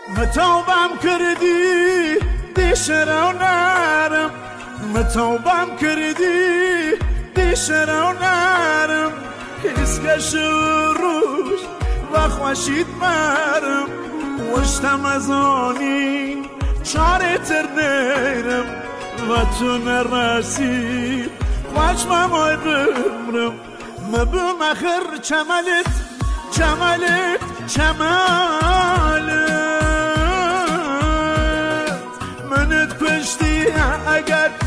متوبم کردی دیشرا نرم متوبم کردی دیشرا نرم حس کشروش و خوشید مرم وشتم از آنی چاره تر نیرم و تو نرسی خوشمم آی بمرم مبم اخر چملت چملت چملت منت کشتی اگر